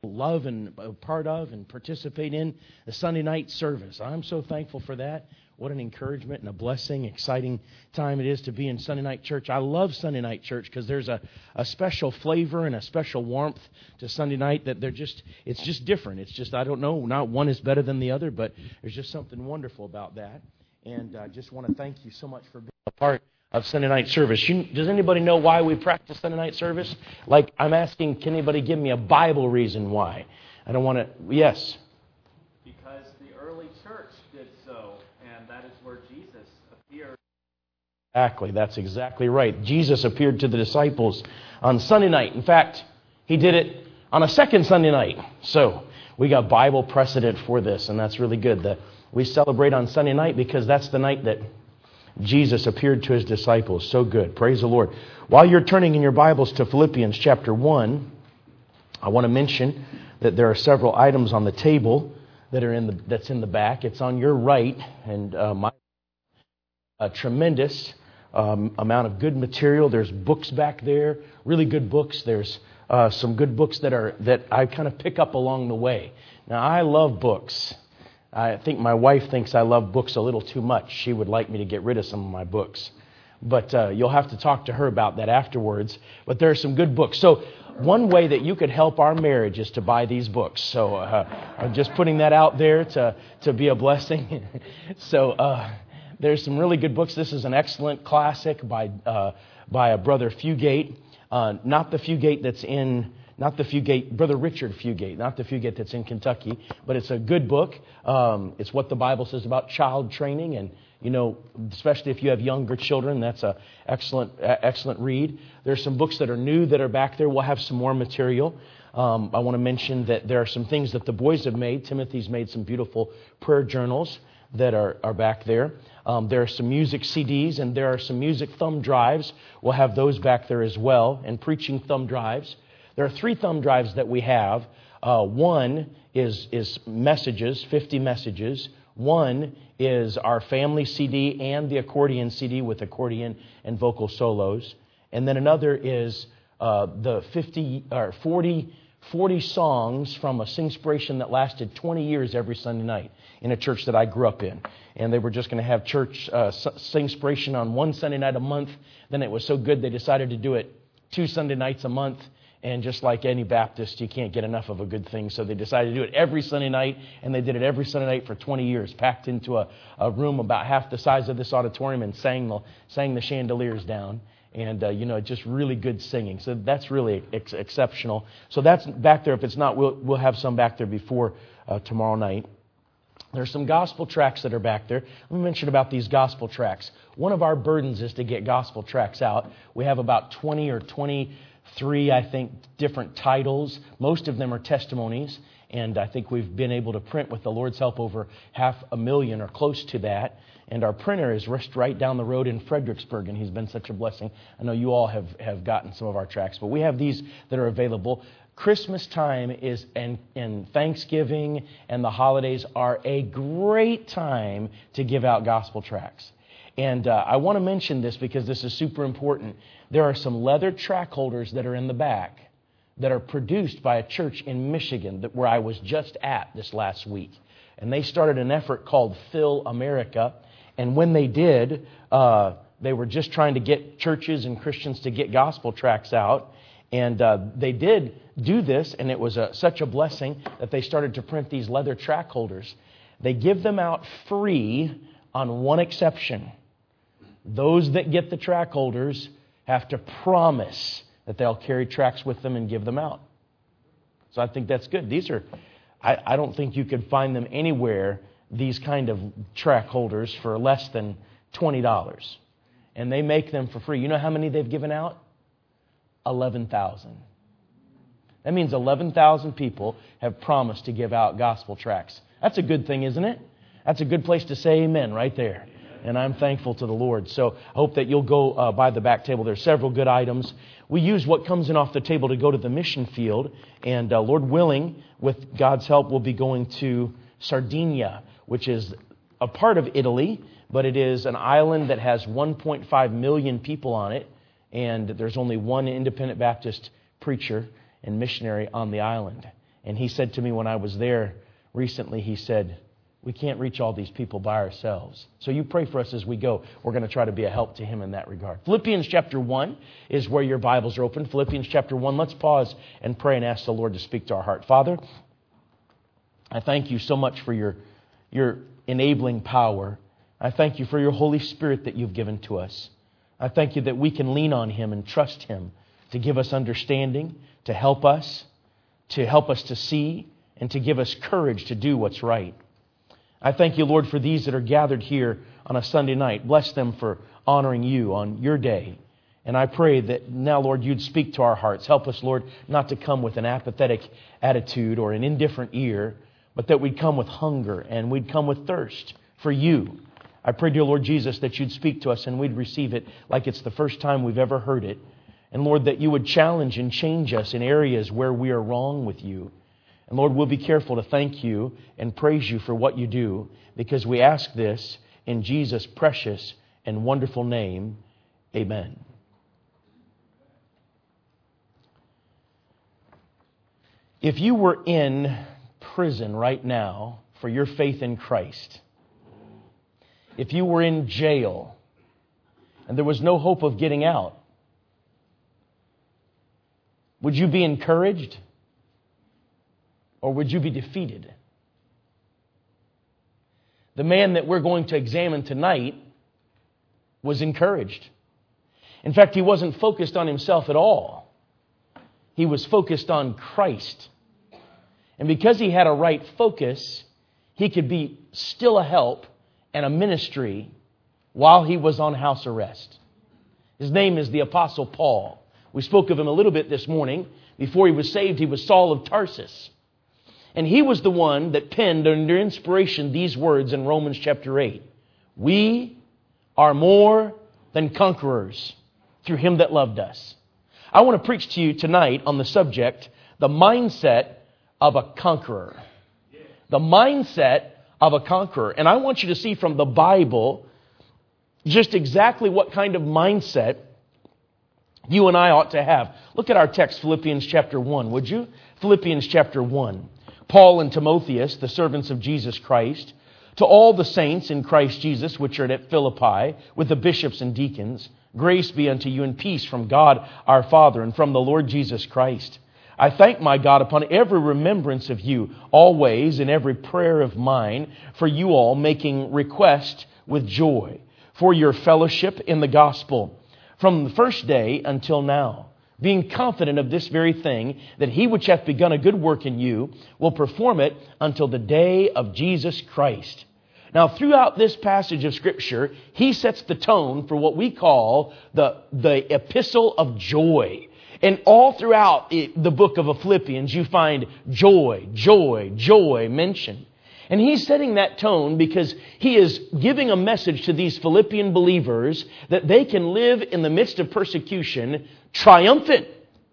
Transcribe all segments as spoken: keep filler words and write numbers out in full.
love and a part of and participate in the Sunday night service. I'm so thankful for that. What an encouragement and a blessing, exciting time it is to be in Sunday night church. I love Sunday night church because there's a, a special flavor and a special warmth to Sunday night that they're just, it's just different. It's just, I don't know, not one is better than the other, but there's just something wonderful about that. And I just want to thank you so much for being a part of Sunday night service. You, does anybody know why we practice Sunday night service? Like, I'm asking, can anybody give me a Bible reason why? I don't want to, yes. Because the early church did so, and that is where Jesus appeared. Exactly, that's exactly right. Jesus appeared to the disciples on Sunday night. In fact, He did it on a second Sunday night. So, we got Bible precedent for this, and that's really good. The, we celebrate on Sunday night because that's the night that Jesus appeared to His disciples. So good. Praise the Lord. While you're turning in your Bibles to Philippians chapter one, I want to mention that there are several items on the table that are in the that's in the back. It's on your right, and uh, my a tremendous um, amount of good material. There's books back there, really good books. There's uh, some good books that are that I kind of pick up along the way. Now, I love books. I think my wife thinks I love books a little too much. She would like me to get rid of some of my books. But uh, you'll have to talk to her about that afterwards. But there are some good books. So one way that you could help our marriage is to buy these books. So uh, I'm just putting that out there to, to be a blessing. so uh, there's some really good books. This is an excellent classic by uh, by a brother Fugate. Uh, not the Fugate that's in... Not the Fugate, Brother Richard Fugate, not the Fugate that's in Kentucky, but it's a good book. Um, it's what the Bible says about child training, and you know, especially if you have younger children, that's a excellent, excellent read. There's some books that are new that are back there. We'll have some more material. Um, I want to mention that there are some things that the boys have made. Timothy's made some beautiful prayer journals that are, are back there. Um, there are some music C Ds, and there are some music thumb drives. We'll have those back there as well, and preaching thumb drives. There are three thumb drives that we have. Uh, one is is messages, fifty messages. One is our family C D and the accordion C D with accordion and vocal solos. And then another is uh, the fifty or forty, forty songs from a Singspiration that lasted twenty years every Sunday night in a church that I grew up in. And they were just going to have church uh, Singspiration on one Sunday night a month. Then it was so good they decided to do it two Sunday nights a month. And just like any Baptist, you can't get enough of a good thing. So they decided to do it every Sunday night, and they did it every Sunday night for twenty years, packed into a, a room about half the size of this auditorium and sang the, sang the chandeliers down. And, uh, you know, just really good singing. So that's really ex- exceptional. So that's back there. If it's not, we'll, we'll have some back there before uh, tomorrow night. There's some gospel tracts that are back there. Let me mention about these gospel tracts. One of our burdens is to get gospel tracts out. We have about twenty or twenty-three, I think, different titles. Most of them are testimonies, and I think we've been able to print, with the Lord's help, over half a million or close to that. And our printer is just right down the road in Fredericksburg, and he's been such a blessing. I know you all have, have gotten some of our tracts, but we have these that are available. Christmas time is and, and Thanksgiving and the holidays are a great time to give out gospel tracts. And uh, I want to mention this because this is super important. There are some leather tract holders that are in the back that are produced by a church in Michigan that where I was just at this last week. And they started an effort called Fill America. And when they did, uh, they were just trying to get churches and Christians to get gospel tracts out. And uh, they did do this, and it was a, such a blessing that they started to print these leather tract holders. They give them out free on one exception. Those that get the tract holders have to promise that they'll carry tracts with them and give them out. So I think that's good. These are, I, I don't think you could find them anywhere, these kind of tract holders, for less than twenty dollars. And they make them for free. You know how many they've given out? eleven thousand. That means eleven thousand people have promised to give out gospel tracts. That's a good thing, isn't it? That's a good place to say amen right there. And I'm thankful to the Lord. So I hope that you'll go uh, by the back table. There's several good items. We use what comes in off the table to go to the mission field. And uh, Lord willing, with God's help, we'll be going to Sardinia, which is a part of Italy, but it is an island that has one point five million people on it. And there's only one independent Baptist preacher and missionary on the island. And he said to me when I was there recently, he said, we can't reach all these people by ourselves. So you pray for us as we go. We're going to try to be a help to him in that regard. Philippians chapter one is where your Bibles are open. Philippians chapter one. Let's pause and pray and ask the Lord to speak to our heart. Father, I thank you so much for your, your enabling power. I thank you for your Holy Spirit that you've given to us. I thank you that we can lean on him and trust him to give us understanding, to help us, to help us to see, and to give us courage to do what's right. I thank you, Lord, for these that are gathered here on a Sunday night. Bless them for honoring you on your day. And I pray that now, Lord, you'd speak to our hearts. Help us, Lord, not to come with an apathetic attitude or an indifferent ear, but that we'd come with hunger and we'd come with thirst for you. I pray, dear Lord Jesus, that you'd speak to us and we'd receive it like it's the first time we've ever heard it. And Lord, that you would challenge and change us in areas where we are wrong with you. And Lord, we'll be careful to thank you and praise you for what you do, because we ask this in Jesus' precious and wonderful name. Amen. If you were in prison right now for your faith in Christ, if you were in jail and there was no hope of getting out, would you be encouraged? Or would you be defeated? The man that we're going to examine tonight was encouraged. In fact, he wasn't focused on himself at all. He was focused on Christ. And because he had a right focus, he could be still a help and a ministry while he was on house arrest. His name is the Apostle Paul. We spoke of him a little bit this morning. Before he was saved, he was Saul of Tarsus. And he was the one that penned under inspiration these words in Romans chapter eight. We are more than conquerors through him that loved us. I want to preach to you tonight on the subject, the mindset of a conqueror. The mindset of a conqueror. And I want you to see from the Bible just exactly what kind of mindset you and I ought to have. Look at our text, Philippians chapter one, would you? Philippians chapter one. Paul and Timotheus, the servants of Jesus Christ, to all the saints in Christ Jesus which are at Philippi, with the bishops and deacons, grace be unto you and peace from God our Father and from the Lord Jesus Christ. I thank my God upon every remembrance of you, always in every prayer of mine, for you all, making request with joy for your fellowship in the gospel, from the first day until now, being confident of this very thing, that he which hath begun a good work in you will perform it until the day of Jesus Christ. Now, throughout this passage of Scripture, he sets the tone for what we call the, the epistle of joy. And all throughout the book of Philippians, you find joy, joy, joy mentioned. And he's setting that tone because he is giving a message to these Philippian believers that they can live in the midst of persecution triumphant,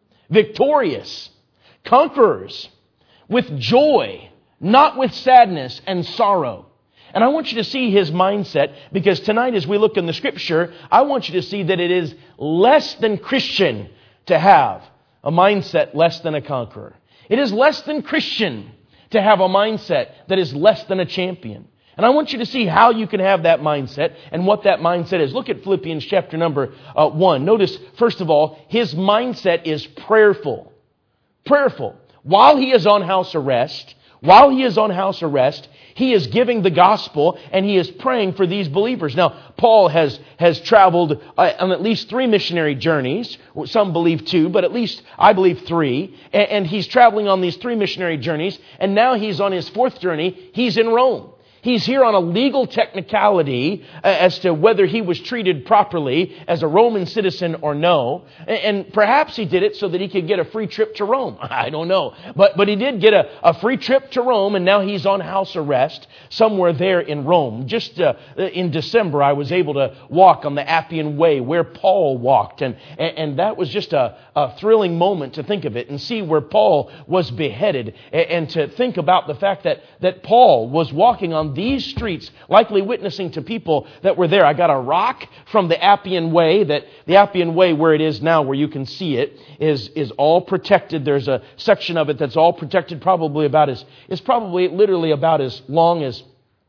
victorious, conquerors, with joy, not with sadness and sorrow. And I want you to see his mindset, because tonight as we look in the Scripture, I want you to see that it is less than Christian to have a mindset less than a conqueror. It is less than Christian to have a mindset that is less than a champion. And I want you to see how you can have that mindset and what that mindset is. Look at Philippians chapter number uh, one. Notice, first of all, his mindset is prayerful. Prayerful. While he is on house arrest, while he is on house arrest, he is giving the gospel and he is praying for these believers. Now, Paul has, has traveled uh, on at least three missionary journeys. Some believe two, but at least I believe three. And, and he's traveling on these three missionary journeys. And now he's on his fourth journey. He's in Rome. He's here on a legal technicality as to whether he was treated properly as a Roman citizen or no. And perhaps he did it so that he could get a free trip to Rome. I don't know. But but he did get a, a free trip to Rome, and now he's on house arrest somewhere there in Rome. Just uh, in December, I was able to walk on the Appian Way where Paul walked. And, and, and that was just a, a thrilling moment to think of it and see where Paul was beheaded. And, and to think about the fact that, that Paul was walking on on these streets, likely witnessing to people that were there. I got a rock from the Appian Way, that the Appian Way where it is now, where you can see it, is, is all protected. There's a section of it that's all protected, probably about as, is probably literally about as long as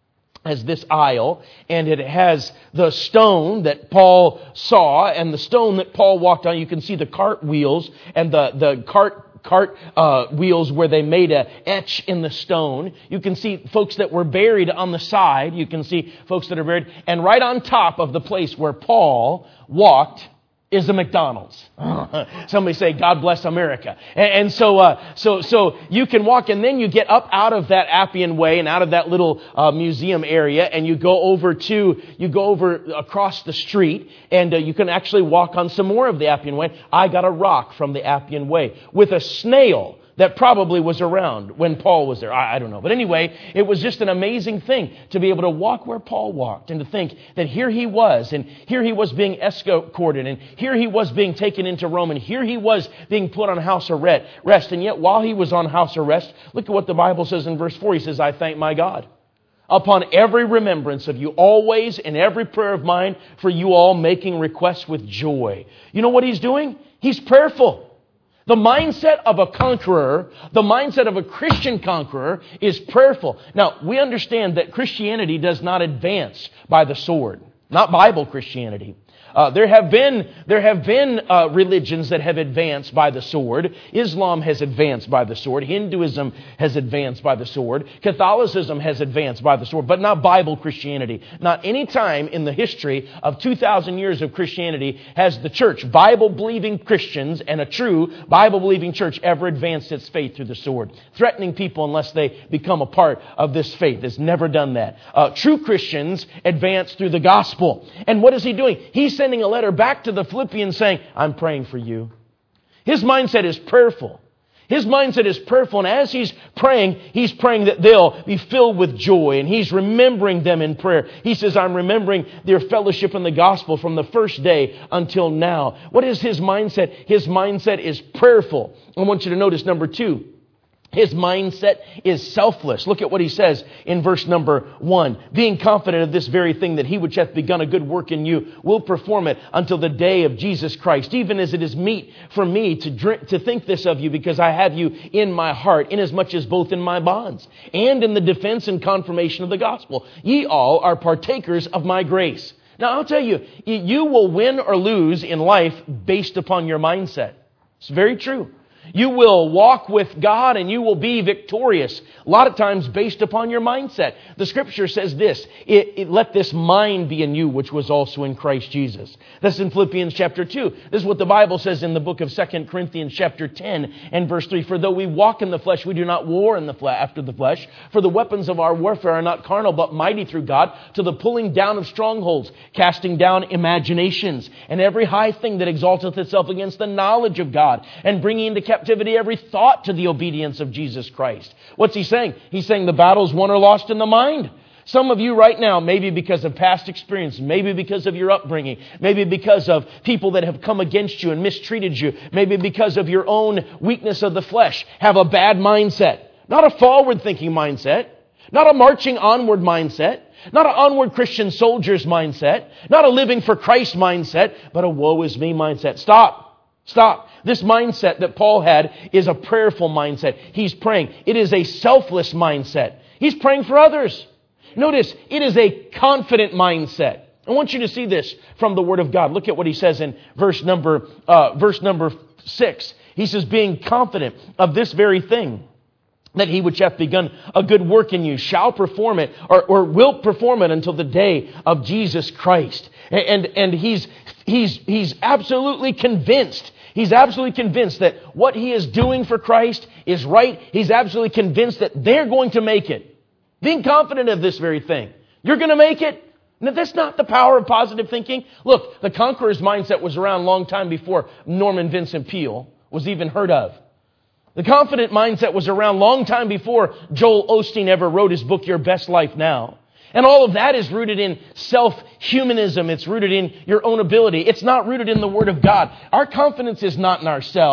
as this aisle, and it has the stone that Paul saw and the stone that Paul walked on. You can see the cart wheels and the, the cart cart uh, wheels where they made a etch in the stone. You can see folks that were buried on the side. You can see folks that are buried. And right on top of the place where Paul walked is the McDonald's. Somebody say, God bless America. And, and so, uh, so, so you can walk, and then you get up out of that Appian Way and out of that little uh, museum area, and you go over to, you go over across the street, and uh, you can actually walk on some more of the Appian Way. I got a rock from the Appian Way with a snail that probably was around when Paul was there. I, I don't know. But anyway, it was just an amazing thing to be able to walk where Paul walked and to think that here he was, and here he was being escorted, and here he was being taken into Rome, and here he was being put on house arrest. And yet while he was on house arrest, look at what the Bible says in verse four. He says, I thank my God upon every remembrance of you, always in every prayer of mine, for you all, making requests with joy. You know what he's doing? He's prayerful. The mindset of a conqueror, the mindset of a Christian conqueror is prayerful. Now, we understand that Christianity does not advance by the sword. Not Bible Christianity. Uh, there have been there have been uh, religions that have advanced by the sword. Islam has advanced by the sword. Hinduism has advanced by the sword. Catholicism has advanced by the sword, but not Bible Christianity. Not any time in the history of two thousand years of Christianity has the church, Bible-believing Christians and a true Bible-believing church, ever advanced its faith through the sword, threatening people unless they become a part of this faith. It's never done that. Uh, true Christians advance through the gospel. And what is he doing? He's sending a letter back to the Philippians saying, I'm praying for you. His mindset is prayerful. His mindset is prayerful. And as he's praying, he's praying that they'll be filled with joy. And he's remembering them in prayer. He says, I'm remembering their fellowship in the gospel from the first day until now. What is his mindset? His mindset is prayerful. I want you to notice number two. His mindset is selfless. Look at what he says in verse number one. Being confident of this very thing, that he which hath begun a good work in you will perform it until the day of Jesus Christ. Even as it is meet for me to drink, to think this of you, because I have you in my heart, inasmuch as both in my bonds and in the defense and confirmation of the gospel, ye all are partakers of my grace. Now I'll tell you, you will win or lose in life based upon your mindset. It's very true. You will walk with God and you will be victorious. A lot of times based upon your mindset. The scripture says this, it, it, let this mind be in you, which was also in Christ Jesus. That's in Philippians chapter two. This is what the Bible says in the book of Second Corinthians chapter ten and verse three. For though we walk in the flesh, we do not war in the flesh, after the flesh. For the weapons of our warfare are not carnal, but mighty through God to the pulling down of strongholds, casting down imaginations, and every high thing that exalteth itself against the knowledge of God, and bringing into captivity every thought to the obedience of Jesus Christ. What's he saying? He's saying the battle's won or lost in the mind. Some of you right now, maybe because of past experience, maybe because of your upbringing, maybe because of people that have come against you and mistreated you, maybe because of your own weakness of the flesh, have a bad mindset. Not a forward-thinking mindset, not a marching onward mindset, not an onward Christian soldier's mindset, not a living for Christ mindset, but a woe is me mindset. Stop. Stop. This mindset that Paul had is a prayerful mindset. He's praying. It is a selfless mindset. He's praying for others. Notice, it is a confident mindset. I want you to see this from the Word of God. Look at what he says in verse number, uh, verse number six. He says, being confident of this very thing, that he which hath begun a good work in you shall perform it, or, or will perform it until the day of Jesus Christ. And, and he's, he's, he's absolutely convinced. He's absolutely convinced that what he is doing for Christ is right. He's absolutely convinced that they're going to make it. Being confident of this very thing. You're going to make it. Now, that's not the power of positive thinking. Look, the conqueror's mindset was around a long time before Norman Vincent Peale was even heard of. The confident mindset was around a long time before Joel Osteen ever wrote his book, Your Best Life Now. And all of that is rooted in self-humanism. It's rooted in your own ability. It's not rooted in the Word of God. Our confidence is not in ourselves.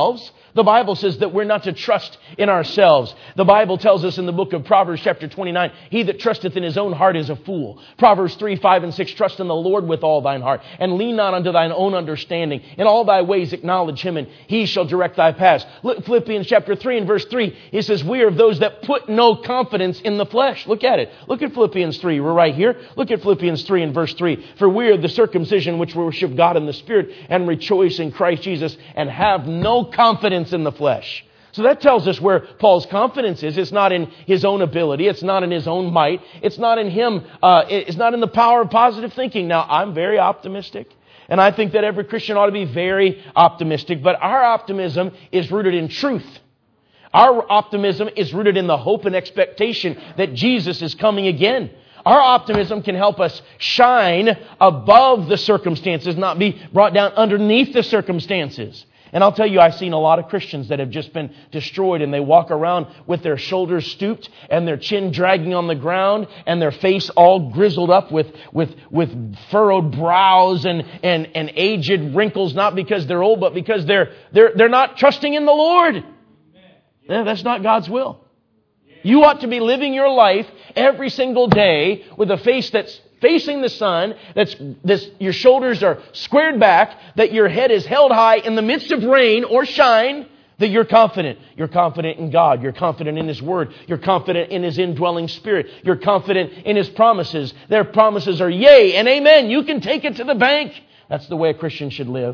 The Bible says that we're not to trust in ourselves. The Bible tells us in the book of Proverbs chapter twenty-nine, he that trusteth in his own heart is a fool. Proverbs three, five, and six, trust in the Lord with all thine heart, and lean not unto thine own understanding. In all thy ways acknowledge him, and he shall direct thy paths. Look, Philippians chapter three and verse three, it says, we are of those that put no confidence in the flesh. Look at it. Look at Philippians three. We're right here. Look at Philippians three and verse three. For we are the circumcision which worship God in the Spirit, and rejoice in Christ Jesus, and have no confidence in the flesh. So that tells us where Paul's confidence is. It's not in his own ability. It's not in his own might. It's not in him. Uh, it's not in the power of positive thinking. Now, I'm very optimistic, and I think that every Christian ought to be very optimistic. But our optimism is rooted in truth. Our optimism is rooted in the hope and expectation that Jesus is coming again. Our optimism can help us shine above the circumstances, not be brought down underneath the circumstances. And I'll tell you, I've seen a lot of Christians that have just been destroyed, and they walk around with their shoulders stooped and their chin dragging on the ground and their face all grizzled up with, with, with furrowed brows and, and, and aged wrinkles, not because they're old, but because they're, they're, they're not trusting in the Lord. Yeah, that's not God's will. You ought to be living your life every single day with a face that's facing the sun, that's this, your shoulders are squared back, that your head is held high in the midst of rain or shine, that you're confident. You're confident in God. You're confident in His Word. You're confident in His indwelling Spirit. You're confident in His promises. Their promises are yea and amen. You can take it to the bank. That's the way a Christian should live.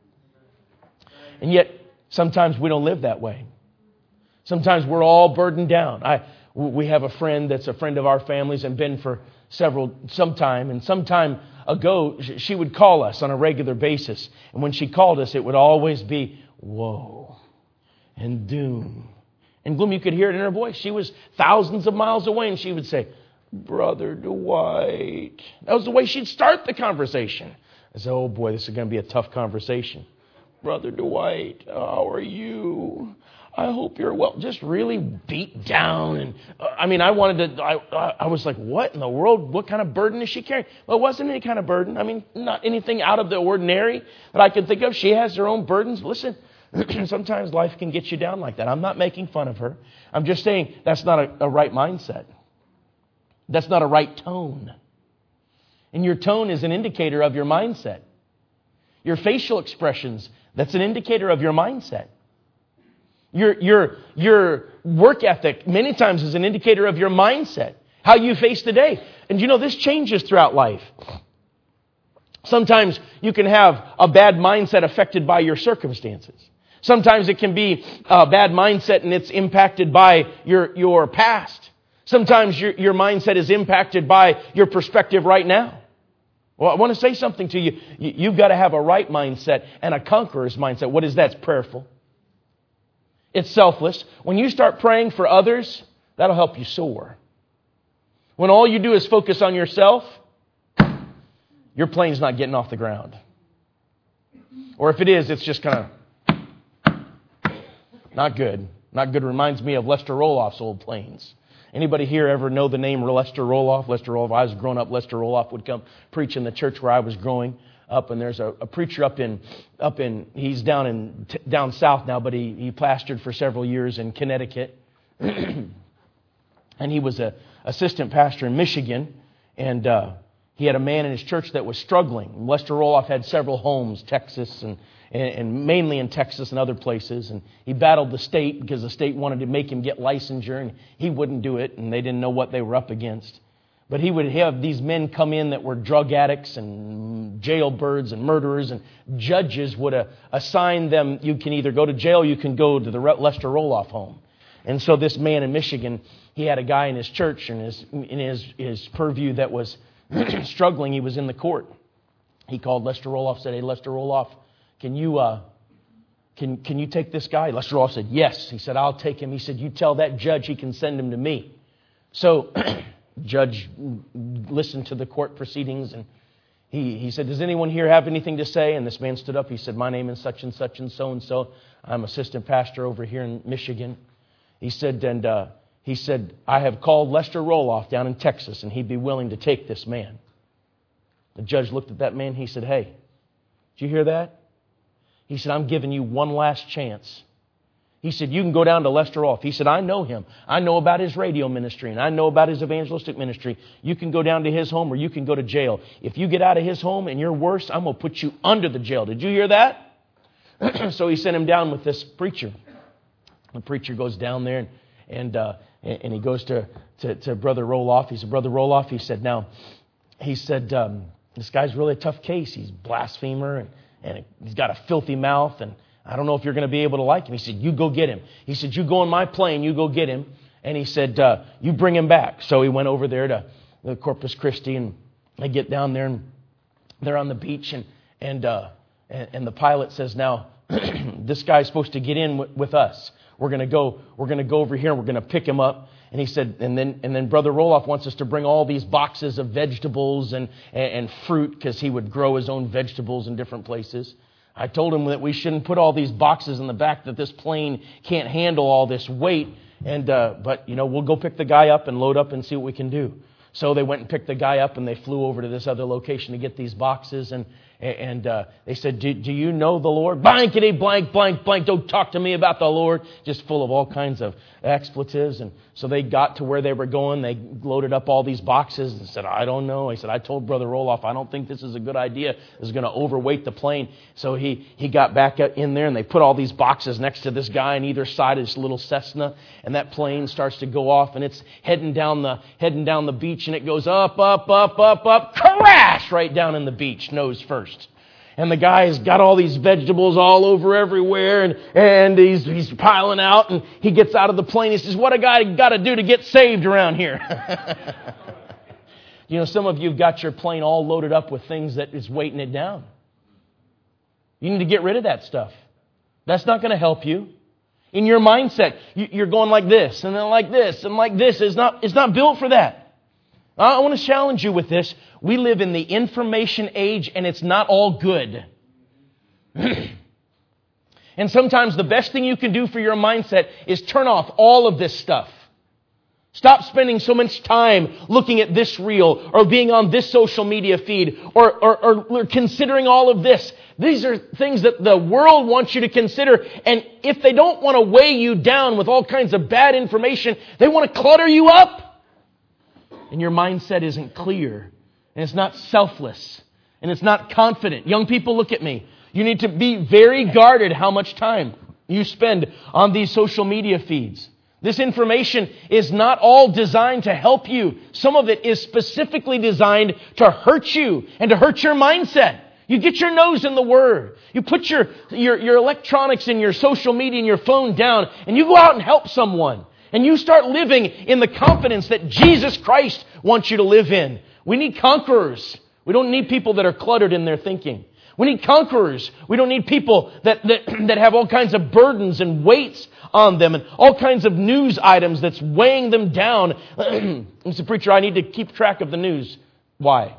And yet, sometimes we don't live that way. Sometimes we're all burdened down. I, we have a friend that's a friend of our family's and been for several, some time. And some time ago, she would call us on a regular basis. And when she called us, it would always be woe and doom and gloom. You could hear it in her voice. She was thousands of miles away, and she would say, Brother Dwight. That was the way she'd start the conversation. I said, oh boy, this is going to be a tough conversation. Brother Dwight, how are you? I hope you're well. Just really beat down. And uh, I mean, I wanted to, I, I was like, what in the world? What kind of burden is she carrying? Well, it wasn't any kind of burden. I mean, not anything out of the ordinary that I could think of. She has her own burdens. Listen, sometimes life can get you down like that. I'm not making fun of her. I'm just saying that's not a, a right mindset. That's not a right tone. And your tone is an indicator of your mindset. Your facial expressions, that's an indicator of your mindset. Your, your, your work ethic many times is an indicator of your mindset, how you face the day. And you know, this changes throughout life. Sometimes you can have a bad mindset affected by your circumstances. Sometimes it can be a bad mindset and it's impacted by your, your past. Sometimes your, your mindset is impacted by your perspective right now. Well, I want to say something to you. You've got to have a right mindset and a conqueror's mindset. What is that? It's prayerful. It's selfless. When you start praying for others, that'll help you soar. When all you do is focus on yourself, your plane's not getting off the ground. Or if it is, it's just kind of not good. Not good. Reminds me of Lester Roloff's old planes. Anybody here ever know the name Lester Roloff? Lester Roloff. I was growing up, Lester Roloff would come preach in the church where I was growing up, and there's a, a preacher up in up in he's down in t- down south now, but he he pastored for several years in Connecticut, and he was a assistant pastor in Michigan, and uh, he had a man in his church that was struggling. Lester Roloff had several homes, Texas and, and and mainly in Texas and other places, and he battled the state because the state wanted to make him get licensure, and he wouldn't do it, and they didn't know what they were up against. But he would have these men come in that were drug addicts and jailbirds and murderers, and judges would uh, assign them, you can either go to jail or you can go to the Lester Roloff home. And so this man in Michigan, he had a guy in his church and his, in his, his purview that was struggling. He was in the court. He called Lester Roloff, said, hey, Lester Roloff, can you, uh, can, can you take this guy? Lester Roloff said, yes. He said, I'll take him. He said, you tell that judge he can send him to me. So judge listened to the court proceedings, and he, he said, does anyone here have anything to say? And this man stood up. He said, my name is such and such and so and so. I'm assistant pastor over here in Michigan. He said, and uh, he said, I have called Lester Roloff down in Texas, and he'd be willing to take this man. The judge looked at that man. He said, hey, did you hear that? He said, I'm giving you one last chance. He said, you can go down to Lester Rolfe. He said, I know him. I know about his radio ministry and I know about his evangelistic ministry. You can go down to his home or you can go to jail. If you get out of his home and you're worse, I'm going to put you under the jail. Did you hear that? So he sent him down with this preacher. The preacher goes down there and and, uh, and he goes to, to, to Brother Roloff. He said, Brother Roloff, he said, now, he said, um, this guy's really a tough case. He's a blasphemer and, and he's got a filthy mouth and I don't know if you're going to be able to like him. He said, you go get him. He said, you go on my plane, you go get him. And he said, uh, you bring him back. So he went over there to the Corpus Christi and they get down there and they're on the beach and and uh, and, and the pilot says, now, this guy's supposed to get in w- with us. We're going to go, we're going to go over here and we're going to pick him up. And he said, and then and then Brother Roloff wants us to bring all these boxes of vegetables and, and, and fruit because he would grow his own vegetables in different places. I told him that we shouldn't put all these boxes in the back, that this plane can't handle all this weight. And uh, but, you know, we'll go pick the guy up and load up and see what we can do. So they went and picked the guy up and they flew over to this other location to get these boxes. And and uh, they said, do, do you know the Lord? Blankety, blank, blank, blank. Don't talk to me about the Lord. Just full of all kinds of expletives. And so they got to where they were going. They loaded up all these boxes and said, I don't know. He said, I told Brother Roloff, I don't think this is a good idea. This is going to overweight the plane. So he, he got back in there and they put all these boxes next to this guy on either side of this little Cessna. And that plane starts to go off and it's heading down the heading down the beach and it goes up, up, up, up, up, crash right down in the beach, nose first. And the guy's got all these vegetables all over everywhere, and, and he's he's piling out, and he gets out of the plane. He says, what a guy got to do to get saved around here? You know, some of you have got your plane all loaded up with things that is weighting it down. You need to get rid of that stuff. That's not going to help you. In your mindset, you're going like this, and then like this, and like this. It's not, it's not built for that. I want to challenge you with this. We live in the information age and it's not all good. And sometimes the best thing you can do for your mindset is turn off all of this stuff. Stop spending so much time looking at this reel or being on this social media feed or, or, or, or considering all of this. These are things that the world wants you to consider. And if they don't want to weigh you down with all kinds of bad information, they want to clutter you up. And your mindset isn't clear, and it's not selfless, and it's not confident. Young people, look at me. You need to be very guarded how much time you spend on these social media feeds. This information is not all designed to help you. Some of it is specifically designed to hurt you and to hurt your mindset. You get your nose in the Word. You put your, your, your electronics and your social media and your phone down, and you go out and help someone. And you start living in the confidence that Jesus Christ wants you to live in. We need conquerors. We don't need people that are cluttered in their thinking. We need conquerors. We don't need people that, that, that have all kinds of burdens and weights on them and all kinds of news items that's weighing them down. Mister Preacher, I need to keep track of the news. Why?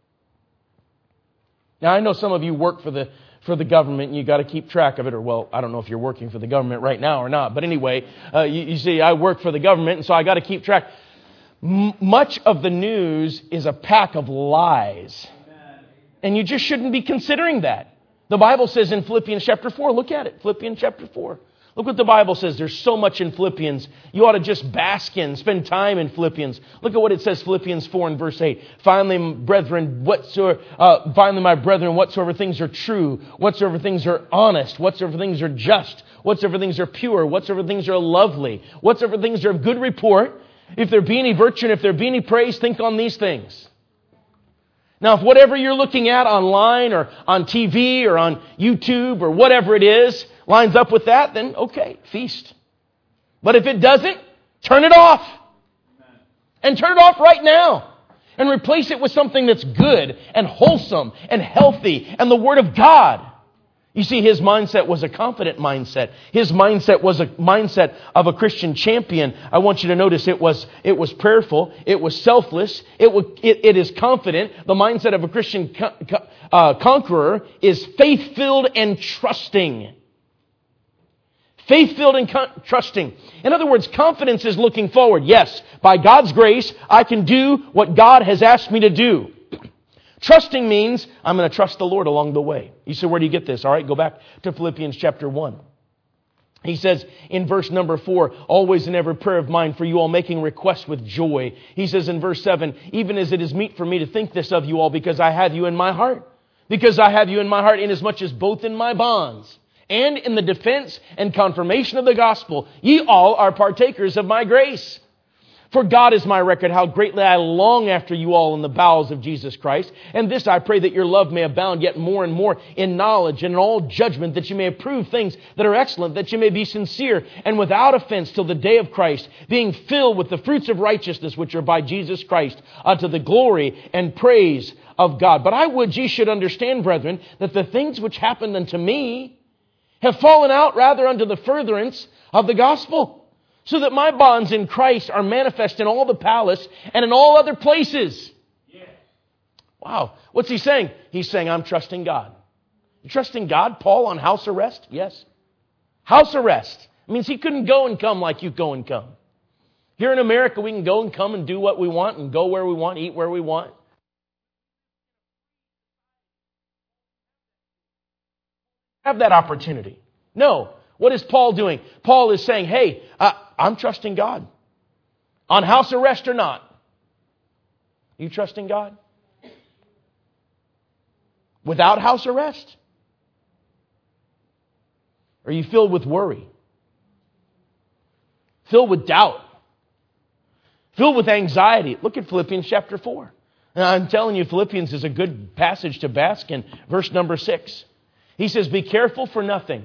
Now, I know some of you work for the for the government and you got to keep track of it. Or, well, I don't know if you're working for the government right now or not. But anyway, uh, you, you see, I work for the government and so I got to keep track. M- much of the news is a pack of lies. And you just shouldn't be considering that. The Bible says in Philippians chapter four, look at it, Philippians chapter four. Look what the Bible says. There's so much in Philippians. You ought to just bask in, spend time in Philippians. Look at what it says, Philippians four and verse eight. Finally, brethren, whatsoever, uh, finally, my brethren, whatsoever things are true, whatsoever things are honest, whatsoever things are just, whatsoever things are pure, whatsoever things are lovely, whatsoever things are of good report, if there be any virtue and if there be any praise, think on these things. Now, if whatever you're looking at online or on T V or on YouTube or whatever it is lines up with that, then okay, feast. But if it doesn't, turn it off. And turn it off right now. And replace it with something that's good and wholesome and healthy and the Word of God. You see, his mindset was a confident mindset. His mindset was a mindset of a Christian champion. I want you to notice it was it was prayerful. It was selfless. It was, it, it is confident. The mindset of a Christian co- co- uh, conqueror is faith-filled and trusting. Faith-filled and con- trusting. In other words, confidence is looking forward. Yes, by God's grace, I can do what God has asked me to do. Trusting means I'm going to trust the Lord along the way. You say, where do you get this? All right, go back to Philippians chapter one. He says in verse number four, always in every prayer of mine for you all, making requests with joy. He says in verse seven, even as it is meet for me to think this of you all, because I have you in my heart. Because I have you in my heart, inasmuch as both in my bonds and in the defense and confirmation of the gospel, ye all are partakers of my grace. For God is my record, how greatly I long after you all in the bowels of Jesus Christ. And this I pray, that your love may abound yet more and more in knowledge and in all judgment, that you may approve things that are excellent, that you may be sincere and without offense till the day of Christ, being filled with the fruits of righteousness which are by Jesus Christ, unto the glory and praise of God. But I would ye should understand, brethren, that the things which happened unto me have fallen out rather unto the furtherance of the gospel, so that my bonds in Christ are manifest in all the palace and in all other places. Yeah. Wow. What's he saying? He's saying, I'm trusting God. You trusting God, Paul, on house arrest? Yes. House arrest. It means he couldn't go and come like you go and come. Here in America, we can go and come and do what we want and go where we want, eat where we want. Have that opportunity. No. What is Paul doing? Paul is saying, hey, uh, I'm trusting God. On house arrest or not. You trusting God? Without house arrest? Are you filled with worry? Filled with doubt? Filled with anxiety? Look at Philippians chapter four. And I'm telling you, Philippians is a good passage to bask in. Verse number six. He says, be careful for nothing.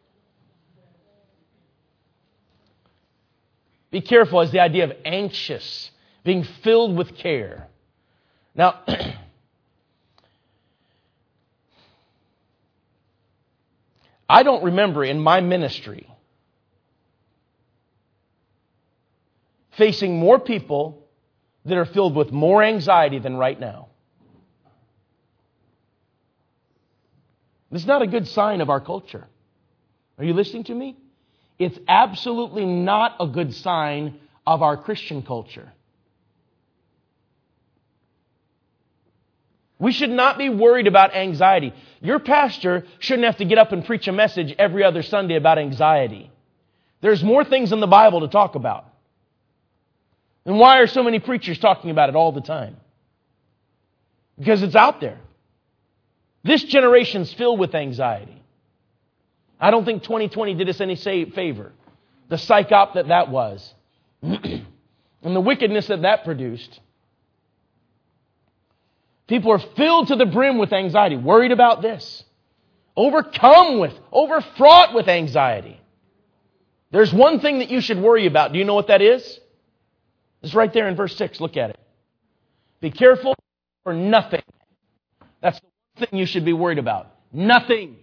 Be careful is the idea of anxious, being filled with care. Now, I don't remember in my ministry facing more people that are filled with more anxiety than right now. This is not a good sign of our culture. Are you listening to me? It's absolutely not a good sign of our Christian culture. We should not be worried about anxiety. Your pastor shouldn't have to get up and preach a message every other Sunday about anxiety. There's more things in the Bible to talk about. And why are so many preachers talking about it all the time? Because it's out there. This generation's filled with anxiety. I don't think twenty twenty did us any favor. The psych op that that was. And the wickedness that that produced. People are filled to the brim with anxiety. Worried about this. Overcome with, overfraught with anxiety. There's one thing that you should worry about. Do you know what that is? It's right there in verse six. Look at it. Be careful for nothing. That's the one thing you should be worried about. Nothing.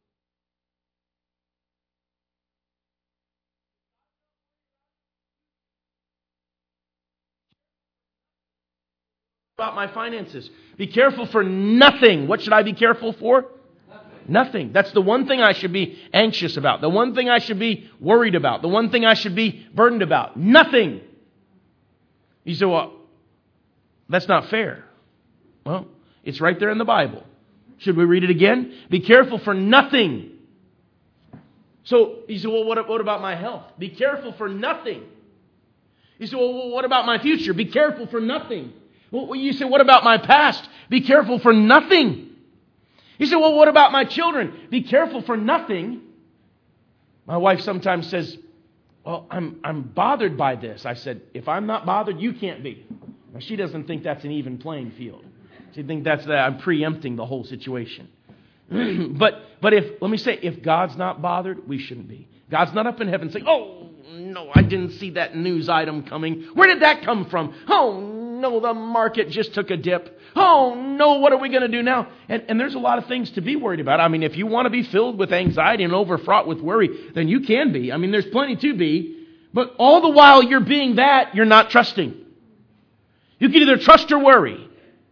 About my finances. Be careful for nothing. What should I be careful for? Nothing. Nothing. That's the one thing I should be anxious about. The one thing I should be worried about. The one thing I should be burdened about. Nothing. You say, well, that's not fair. Well, it's right there in the Bible. Should we read it again? Be careful for nothing. So you say, well, what, what about my health? Be careful for nothing. You say, well, what about my future? Be careful for nothing. Well, you say, what about my past? Be careful for nothing. You say, well, what about my children? Be careful for nothing. My wife sometimes says, well, I'm I'm bothered by this. I said, if I'm not bothered, you can't be. Now, she doesn't think that's an even playing field. She thinks that's that I'm preempting the whole situation. but but if let me say, if God's not bothered, we shouldn't be. God's not up in heaven saying, oh, no, I didn't see that news item coming. Where did that come from? Oh, no, the market just took a dip. Oh, no, what are we going to do now? And, and there's a lot of things to be worried about. I mean, if you want to be filled with anxiety and overfraught with worry, then you can be. I mean, there's plenty to be. But all the while you're being that, you're not trusting. You can either trust or worry.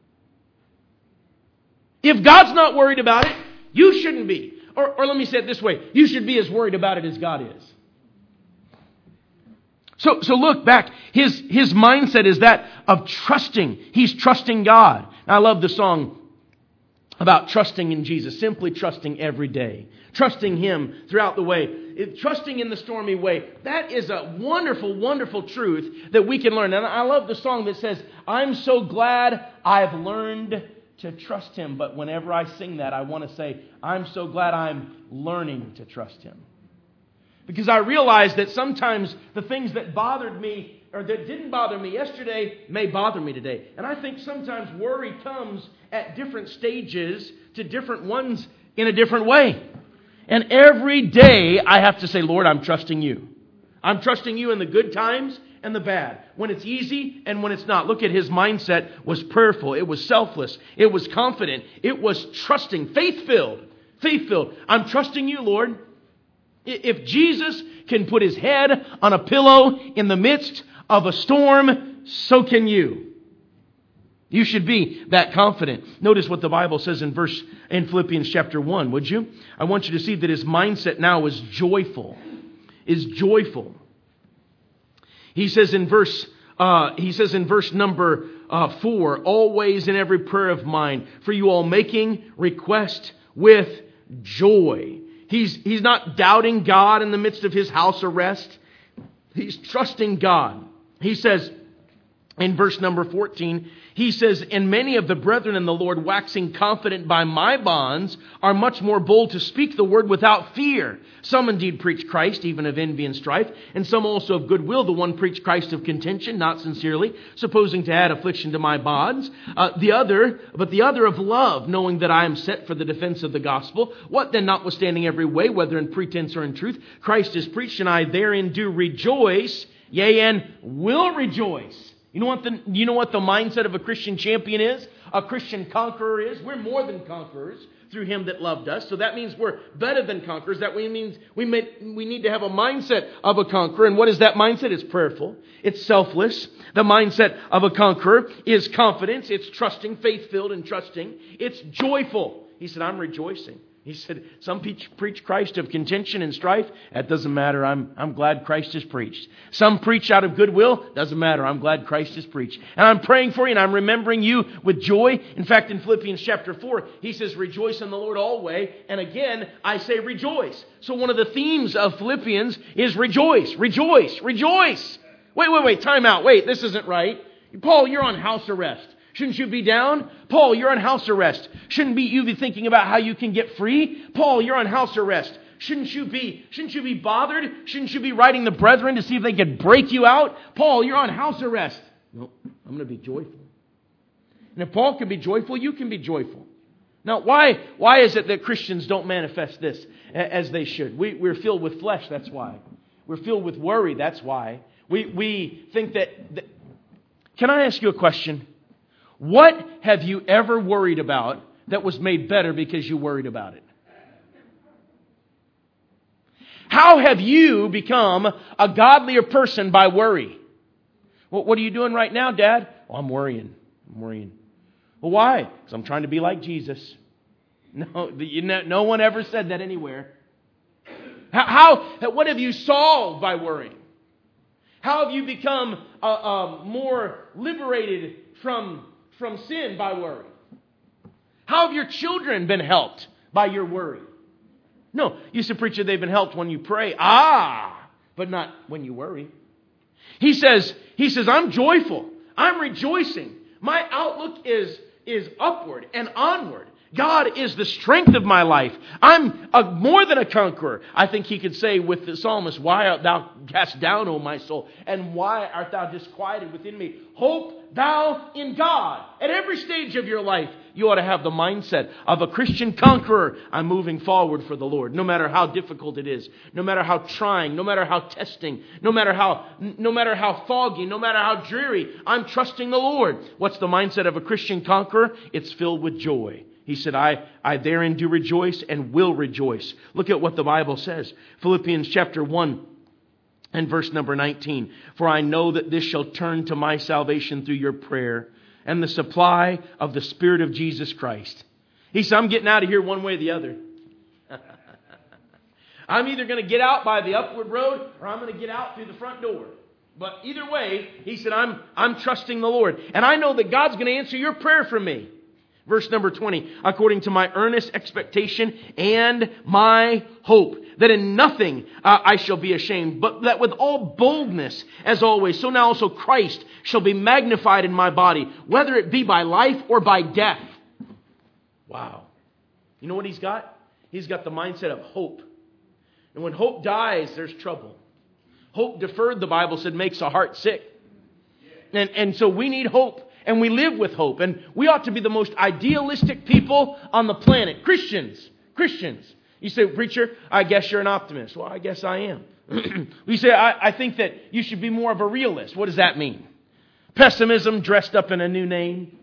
If God's not worried about it, you shouldn't be. Or, or let me say it this way. You should be as worried about it as God is. So, so look back. His, his mindset is that of trusting. He's trusting God. Now, I love the song about trusting in Jesus, simply trusting every day, trusting Him throughout the way, it, trusting in the stormy way. That is a wonderful, wonderful truth that we can learn. And I love the song that says, I'm so glad I've learned to trust Him. But whenever I sing that, I want to say, I'm so glad I'm learning to trust Him. Because I realize that sometimes the things that bothered me or that didn't bother me yesterday may bother me today. And I think sometimes worry comes at different stages to different ones in a different way. And every day I have to say, Lord, I'm trusting You. I'm trusting You in the good times and the bad. When it's easy and when it's not. Look at his mindset was prayerful. It was selfless. It was confident. It was trusting. Faith-filled. Faith-filled. I'm trusting You, Lord. If Jesus can put His head on a pillow in the midst of a storm, so can you. You should be that confident. Notice what the Bible says in verse in Philippians chapter one, would you? I want you to see that his mindset now is joyful. Is joyful. He says in verse uh, he says in verse number uh, four, always in every prayer of mine, for you all making request with joy. He's he's not doubting God in the midst of his house arrest. He's trusting God. He says in verse number fourteen, he says, and many of the brethren in the Lord, waxing confident by my bonds, are much more bold to speak the word without fear. Some indeed preach Christ, even of envy and strife, and some also of goodwill. The one preached Christ of contention, not sincerely, supposing to add affliction to my bonds. Uh, the other, but the other of love, knowing that I am set for the defense of the gospel. What then, notwithstanding every way, whether in pretense or in truth, Christ is preached, and I therein do rejoice, yea, and will rejoice. You know what the you know what the mindset of a Christian champion is? A Christian conqueror is? We're more than conquerors through Him that loved us. So that means we're better than conquerors. That means we may, we need to have a mindset of a conqueror. And what is that mindset? It's prayerful. It's selfless. The mindset of a conqueror is confidence. It's trusting, faith-filled and trusting. It's joyful. He said, I'm rejoicing. He said, some preach, preach Christ of contention and strife. That doesn't matter. I'm, I'm glad Christ is preached. Some preach out of goodwill. Doesn't matter. I'm glad Christ is preached. And I'm praying for you and I'm remembering you with joy. In fact, in Philippians chapter four, he says, rejoice in the Lord always. And again, I say rejoice. So one of the themes of Philippians is rejoice, rejoice, rejoice. Wait, wait, wait. Time out. Wait, this isn't right. Paul, you're on house arrest. Shouldn't you be down? Paul, you're on house arrest. Shouldn't be you be thinking about how you can get free? Paul, you're on house arrest. Shouldn't you be, shouldn't you be bothered? Shouldn't you be writing the brethren to see if they could break you out? Paul, you're on house arrest. No, I'm going to be joyful. And if Paul can be joyful, you can be joyful. Now, why, why is it that Christians don't manifest this as they should? We, we're filled with flesh, that's why. We're filled with worry, that's why. We, we think that, that... Can I ask you a question? What have you ever worried about that was made better because you worried about it? How have you become a godlier person by worry? Well, what are you doing right now, Dad? Oh, I'm worrying. I'm worrying. Well, why? Because I'm trying to be like Jesus. No, no one ever said that anywhere. How, how? What have you solved by worrying? How have you become uh, uh, more liberated from From sin by worry? How have your children been helped by your worry? No, you said, preacher, they've been helped when you pray. Ah, but not when you worry. He says, he says, I'm joyful. I'm rejoicing. My outlook is, is upward and onward. God is the strength of my life. I'm a, more than a conqueror. I think he could say with the psalmist, why art thou cast down, O my soul? And why art thou disquieted within me? Hope thou in God. At every stage of your life, you ought to have the mindset of a Christian conqueror. I'm moving forward for the Lord, no matter how difficult it is, no matter how trying, no matter how testing, no matter how, no matter how foggy, no matter how dreary. I'm trusting the Lord. What's the mindset of a Christian conqueror? It's filled with joy. He said, I, I therein do rejoice and will rejoice. Look at what the Bible says. Philippians chapter one and verse number nineteen. For I know that this shall turn to my salvation through your prayer and the supply of the Spirit of Jesus Christ. He said, I'm getting out of here one way or the other. I'm either going to get out by the upward road or I'm going to get out through the front door. But either way, he said, I'm, I'm trusting the Lord. And I know that God's going to answer your prayer for me. Verse number twenty, according to my earnest expectation and my hope, that in nothing uh, I shall be ashamed, but that with all boldness, as always, so now also Christ shall be magnified in my body, whether it be by life or by death. Wow. You know what he's got? He's got the mindset of hope. And when hope dies, there's trouble. Hope deferred, the Bible said, makes a heart sick. And, and so we need hope. And we live with hope. And we ought to be the most idealistic people on the planet. Christians. Christians. You say, preacher, I guess you're an optimist. Well, I guess I am. We say, I, I think that you should be more of a realist. What does that mean? Pessimism dressed up in a new name.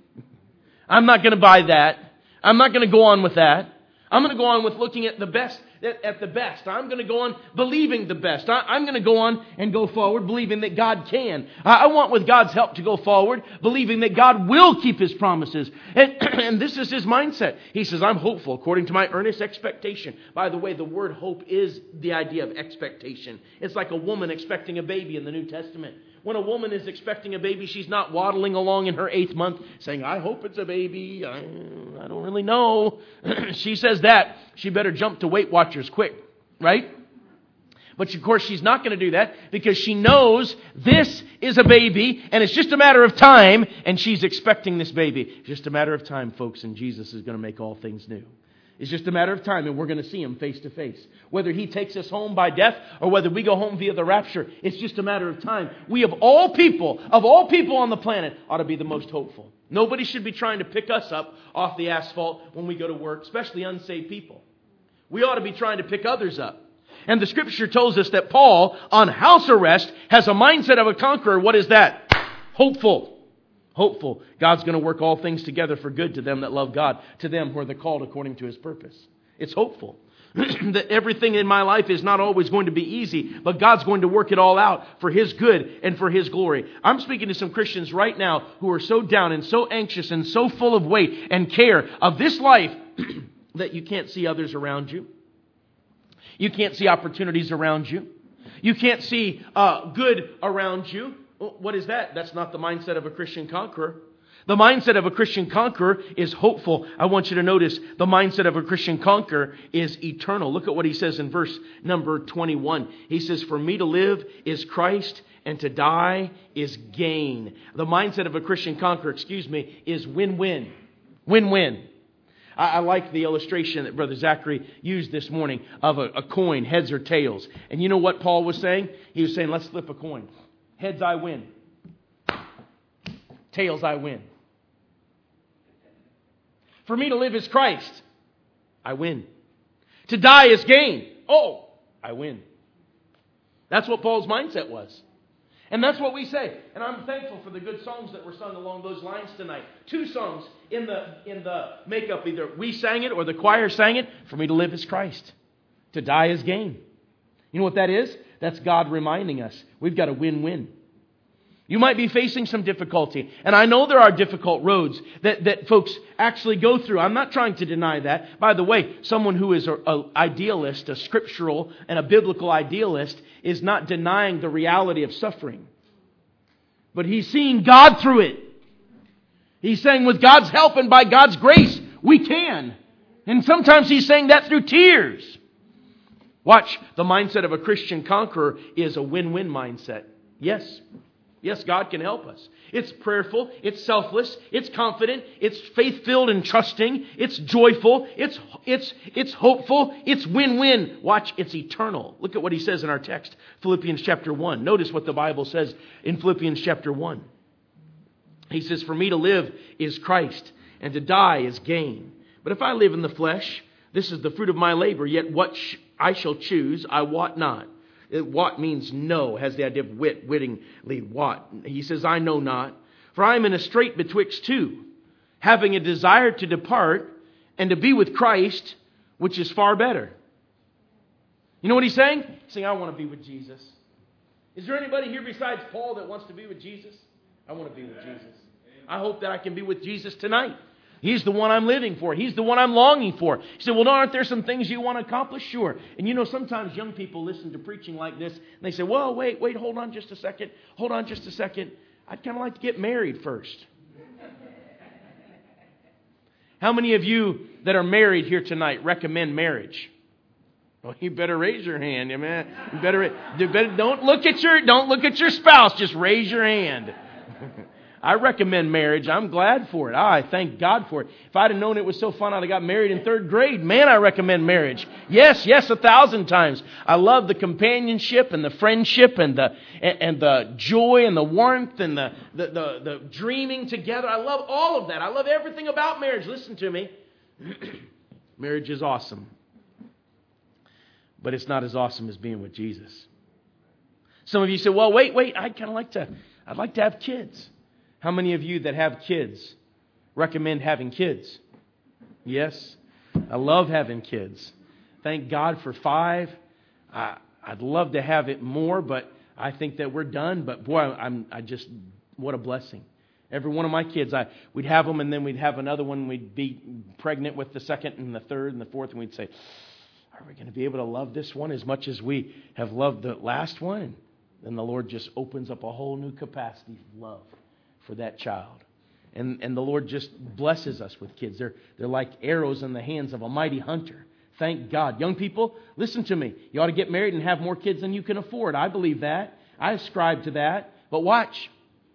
I'm not going to buy that. I'm not going to go on with that. I'm going to go on with looking at the best, at the best. I'm going to go on believing the best. I'm going to go on and go forward believing that God can. I want, with God's help, to go forward believing that God will keep His promises. And, and this is his mindset. He says, I'm hopeful according to my earnest expectation. By the way, the word hope is the idea of expectation. It's like a woman expecting a baby in the New Testament. When a woman is expecting a baby, she's not waddling along in her eighth month saying, I hope it's a baby. I, I don't really know. She says that, she better jump to Weight Watchers quick, right? But of course, she's not going to do that because she knows this is a baby and it's just a matter of time, and she's expecting this baby. It's just a matter of time, folks, and Jesus is going to make all things new. It's just a matter of time, and we're going to see Him face to face. Whether He takes us home by death or whether we go home via the rapture, it's just a matter of time. We, of all people, of all people on the planet, ought to be the most hopeful. Nobody should be trying to pick us up off the asphalt when we go to work, especially unsaved people. We ought to be trying to pick others up. And the Scripture tells us that Paul, on house arrest, has a mindset of a conqueror. What is that? Hopeful. Hopeful. God's going to work all things together for good to them that love God, to them who are the called according to His purpose. It's hopeful. That everything in my life is not always going to be easy, but God's going to work it all out for His good and for His glory. I'm speaking to some Christians right now who are so down and so anxious and so full of weight and care of this life that you can't see others around you. You can't see opportunities around you. You can't see uh, good around you. What is that? That's not the mindset of a Christian conqueror. The mindset of a Christian conqueror is hopeful. I want you to notice the mindset of a Christian conqueror is eternal. Look at what he says in verse number twenty-one. He says, for me to live is Christ and to die is gain. The mindset of a Christian conqueror, excuse me, is win-win. Win-win. I, I like the illustration that Brother Zachary used this morning of a, a coin, heads or tails. And you know what Paul was saying? He was saying, let's flip a coin. Heads, I win. Tails, I win. For me to live is Christ. I win. To die is gain. Oh, I win. That's what Paul's mindset was. And that's what we say. And I'm thankful for the good songs that were sung along those lines tonight. Two songs in the in the makeup. Either we sang it or the choir sang it. For me to live is Christ. To die is gain. You know what that is? That's God reminding us we've got a win-win. You might be facing some difficulty. And I know there are difficult roads that, that folks actually go through. I'm not trying to deny that. By the way, someone who is an idealist, a scriptural and a biblical idealist, is not denying the reality of suffering. But he's seeing God through it. He's saying with God's help and by God's grace, we can. And sometimes he's saying that through tears. Watch, the mindset of a Christian conqueror is a win-win mindset. Yes. Yes, God can help us. It's prayerful, it's selfless, it's confident, it's faith-filled and trusting, it's joyful, it's it's it's hopeful, it's win-win. Watch, it's eternal. Look at what he says in our text, Philippians chapter one. Notice what the Bible says in Philippians chapter one. He says, for me to live is Christ, and to die is gain. But if I live in the flesh, this is the fruit of my labor, yet what sh- I shall choose, I wot not. Wot means know, has the idea of wit, wittingly, wot. He says, I know not, for I am in a strait betwixt two, having a desire to depart and to be with Christ, which is far better. You know what he's saying? He's saying, I want to be with Jesus. Is there anybody here besides Paul that wants to be with Jesus? I want to be with Jesus. I hope that I can be with Jesus tonight. He's the one I'm living for. He's the one I'm longing for. You say, well, aren't there some things you want to accomplish? Sure. And you know, sometimes young people listen to preaching like this, and they say, well, wait, wait, hold on just a second. Hold on just a second. I'd kind of like to get married first. How many of you that are married here tonight recommend marriage? Well, you better raise your hand, man. You better, you better don't look at your don't look at your spouse. Just raise your hand. I recommend marriage. I'm glad for it. I thank God for it. If I'd have known it was so fun, I'd have got married in third grade. Man, I recommend marriage. Yes, yes, a thousand times. I love the companionship and the friendship and the and, and the joy and the warmth and the, the, the, the dreaming together. I love all of that. I love everything about marriage. Listen to me. Marriage is awesome. But it's not as awesome as being with Jesus. Some of you say, well, wait, wait, I'd kind of like to, I'd like to have kids. How many of you that have kids recommend having kids? Yes, I love having kids. Thank God for five. I, I'd love to have it more, but I think that we're done. But boy, I'm, I just, what a blessing. Every one of my kids, I we'd have them, and then we'd have another one. We'd be pregnant with the second and the third and the fourth, and we'd say, are we going to be able to love this one as much as we have loved the last one? And then the Lord just opens up a whole new capacity of love for that child. And and the Lord just blesses us with kids. They're, they're like arrows in the hands of a mighty hunter. Thank God. Young people, listen to me. You ought to get married and have more kids than you can afford. I believe that. I ascribe to that. But watch.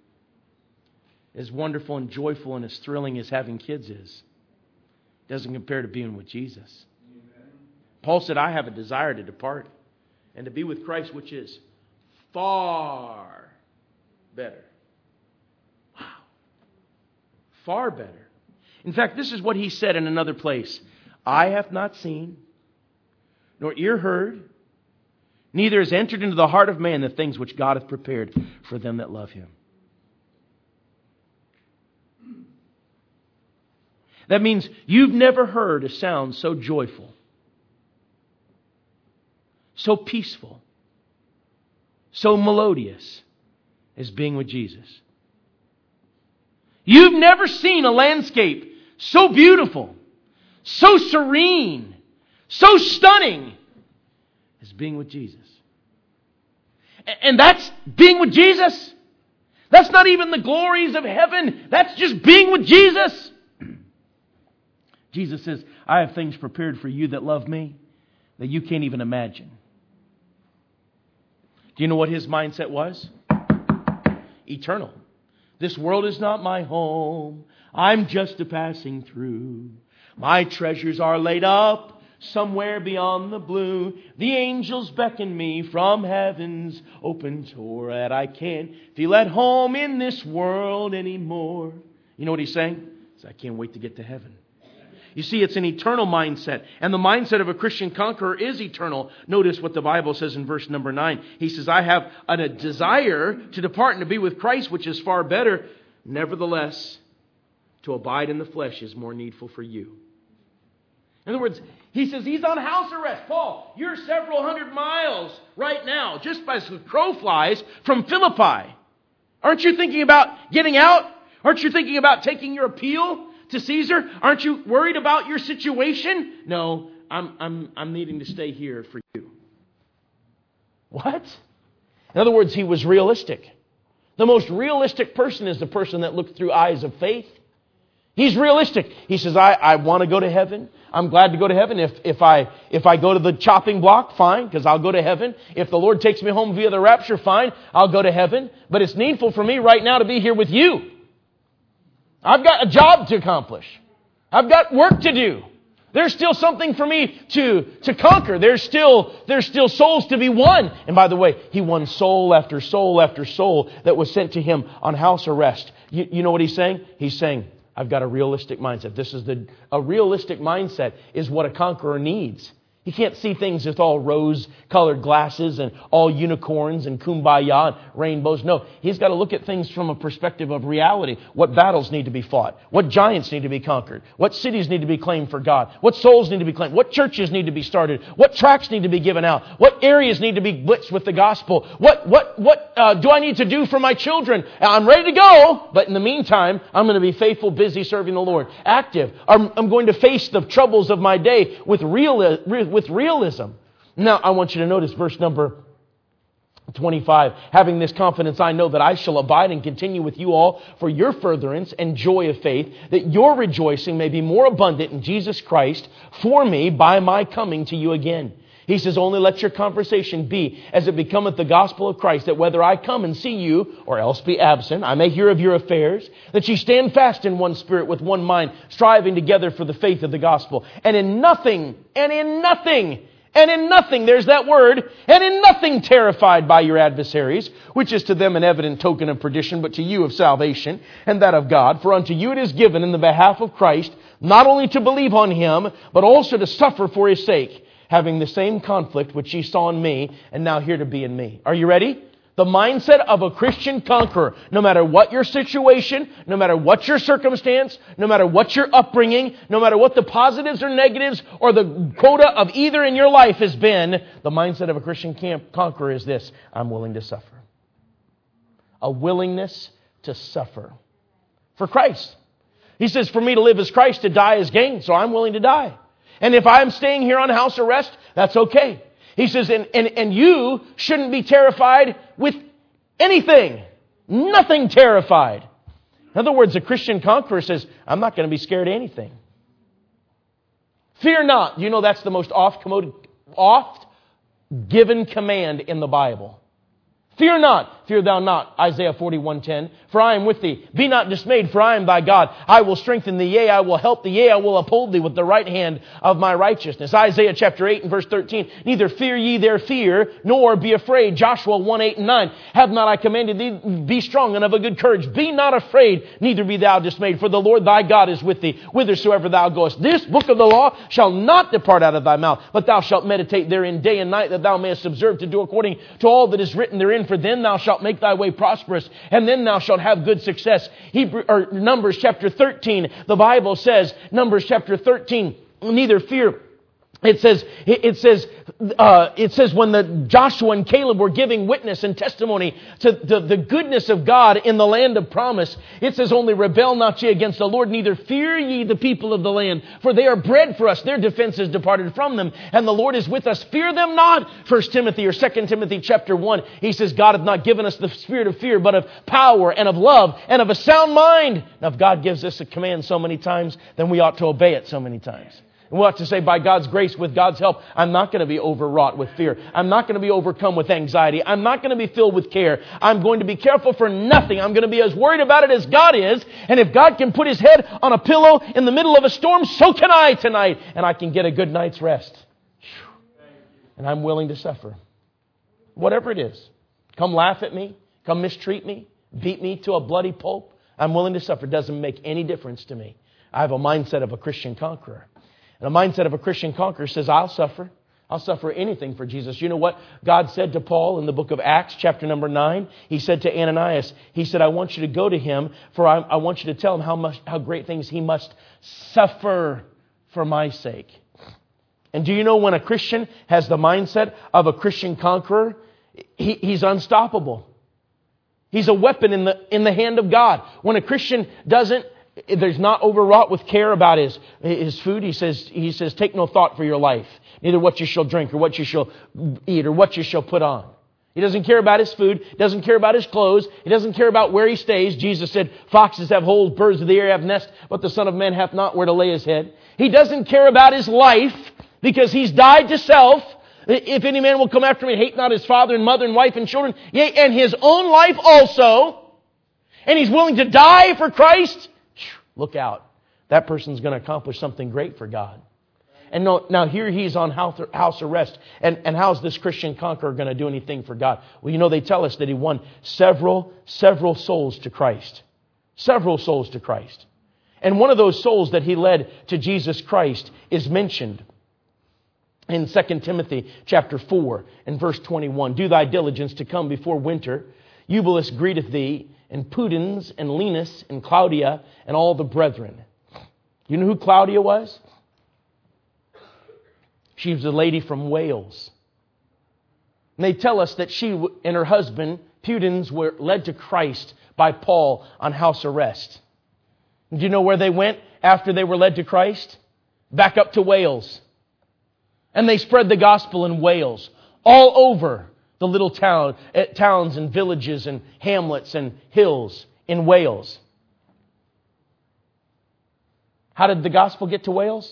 As wonderful and joyful and as thrilling as having kids is, it doesn't compare to being with Jesus. Paul said, I have a desire to depart and to be with Christ, which is far better. Wow. Far better. In fact, this is what he said in another place. Eye hath not seen, nor ear heard, neither has entered into the heart of man the things which God hath prepared for them that love Him. That means you've never heard a sound so joyful, so peaceful, so melodious as being with Jesus. You've never seen a landscape so beautiful, so serene, so stunning as being with Jesus. And that's being with Jesus. That's not even the glories of heaven. That's just being with Jesus. Jesus says, I have things prepared for you that love me that you can't even imagine. Do you know what His mindset was? Eternal. This world is not my home. I'm just a passing through. My treasures are laid up somewhere beyond the blue. The angels beckon me from heaven's open door that I can't feel at home in this world anymore. You know what He's saying? He says, I can't wait to get to heaven. You see, it's an eternal mindset. And the mindset of a Christian conqueror is eternal. Notice what the Bible says in verse number nine. He says, I have a desire to depart and to be with Christ, which is far better. Nevertheless, to abide in the flesh is more needful for you. In other words, he says he's on house arrest. Paul, you're several hundred miles right now, just by the crow flies, from Philippi. Aren't you thinking about getting out? Aren't you thinking about taking your appeal to Caesar? Aren't you worried about your situation? No, I'm I'm I'm needing to stay here for you. What? In other words, he was realistic. The most realistic person is the person that looks through eyes of faith. He's realistic. He says, I, I want to go to heaven. I'm glad to go to heaven. If if I if I go to the chopping block, fine, because I'll go to heaven. If the Lord takes me home via the rapture, fine, I'll go to heaven. But it's needful for me right now to be here with you. I've got a job to accomplish. I've got work to do. There's still something for me to, to conquer. There's still, there's still souls to be won. And by the way, he won soul after soul after soul that was sent to him on house arrest. You, you know what he's saying? He's saying, I've got a realistic mindset. This is the a realistic mindset is what a conqueror needs. He can't see things with all rose-colored glasses and all unicorns and kumbaya and rainbows. No, he's got to look at things from a perspective of reality. What battles need to be fought? What giants need to be conquered? What cities need to be claimed for God? What souls need to be claimed? What churches need to be started? What tracts need to be given out? What areas need to be blitzed with the gospel? What what what uh, do I need to do for my children? I'm ready to go, but in the meantime, I'm going to be faithful, busy serving the Lord. Active. I'm, I'm going to face the troubles of my day with real with realism. Now, I want you to notice verse number twenty-five, having this confidence, I know that I shall abide and continue with you all for your furtherance and joy of faith, that your rejoicing may be more abundant in Jesus Christ for me by my coming to you again. He says, only let your conversation be as it becometh the gospel of Christ, that whether I come and see you, or else be absent, I may hear of your affairs, that ye stand fast in one spirit with one mind, striving together for the faith of the gospel. And in nothing, and in nothing, and in nothing, there's that word, and in nothing terrified by your adversaries, which is to them an evident token of perdition, but to you of salvation, and that of God. For unto you it is given in the behalf of Christ, not only to believe on Him, but also to suffer for His sake, having the same conflict which ye saw in me, and now here to be in me. Are you ready? The mindset of a Christian conqueror, no matter what your situation, no matter what your circumstance, no matter what your upbringing, no matter what the positives or negatives or the quota of either in your life has been, the mindset of a Christian camp conqueror is this: I'm willing to suffer. A willingness to suffer for Christ. He says, for me to live is Christ, to die is gain, so I'm willing to die. And if I'm staying here on house arrest, that's okay. He says, and, and, and you shouldn't be terrified with anything. Nothing terrified. In other words, a Christian conqueror says, I'm not going to be scared of anything. Fear not. You know that's the most oft, oft given command in the Bible. Fear not, fear thou not, Isaiah forty-one ten. For I am with thee. Be not dismayed, for I am thy God. I will strengthen thee, yea, I will help thee, yea, I will uphold thee with the right hand of my righteousness. Isaiah chapter eight and verse thirteen. Neither fear ye their fear, nor be afraid. Joshua one eight and nine. Have not I commanded thee, be strong and of a good courage. Be not afraid, neither be thou dismayed. For the Lord thy God is with thee, whithersoever thou goest. This book of the law shall not depart out of thy mouth, but thou shalt meditate therein day and night, that thou mayest observe to do according to all that is written therein. For then thou shalt make thy way prosperous, and then thou shalt have good success. Hebrew, or Numbers chapter thirteen, the Bible says, Numbers chapter thirteen, neither fear. It says, it says, uh, it says when the Joshua and Caleb were giving witness and testimony to the, the goodness of God in the land of promise, it says, only rebel not ye against the Lord, neither fear ye the people of the land, for they are bread for us. Their defense is departed from them, and the Lord is with us. Fear them not. First Timothy or Second Timothy chapter one, he says, God hath not given us the spirit of fear, but of power and of love and of a sound mind. Now, if God gives us a command so many times, then we ought to obey it so many times. And we ought to say, by God's grace, with God's help, I'm not going to be overwrought with fear. I'm not going to be overcome with anxiety. I'm not going to be filled with care. I'm going to be careful for nothing. I'm going to be as worried about it as God is. And if God can put His head on a pillow in the middle of a storm, so can I tonight. And I can get a good night's rest. And I'm willing to suffer. Whatever it is. Come laugh at me. Come mistreat me. Beat me to a bloody pulp. I'm willing to suffer. It doesn't make any difference to me. I have a mindset of a Christian conqueror. And the mindset of a Christian conqueror says, I'll suffer. I'll suffer anything for Jesus. You know what God said to Paul in the book of Acts, chapter number nine? He said to Ananias, He said, I want you to go to him, for I, I want you to tell him how much, how great things he must suffer for my sake. And do you know when a Christian has the mindset of a Christian conqueror, he, he's unstoppable. He's a weapon in the, in the hand of God. When a Christian doesn't There's not overwrought with care about his, his food. He says, he says, take no thought for your life, neither what you shall drink or what you shall eat or what you shall put on. He doesn't care about his food. He doesn't care about his clothes. He doesn't care about where he stays. Jesus said, foxes have holes, birds of the air have nests, but the Son of Man hath not where to lay his head. He doesn't care about his life because he's died to self. If any man will come after me, hate not his father and mother and wife and children, yea, and his own life also, and he's willing to die for Christ, look out. That person's going to accomplish something great for God. And no, now here he's on house arrest. And, and how's this Christian conqueror going to do anything for God? Well, you know, they tell us that he won several, several souls to Christ. Several souls to Christ. And one of those souls that he led to Jesus Christ is mentioned in Second Timothy chapter four and verse twenty-one. Do thy diligence to come before winter. Eubulus greeteth thee, and Pudens, and Linus, and Claudia, and all the brethren. You know who Claudia was? She was a lady from Wales. And they tell us that she and her husband, Pudens, were led to Christ by Paul on house arrest. And do you know where they went after they were led to Christ? Back up to Wales. And they spread the gospel in Wales, all over the little town, uh, towns and villages and hamlets and hills in Wales. How did the gospel get to Wales?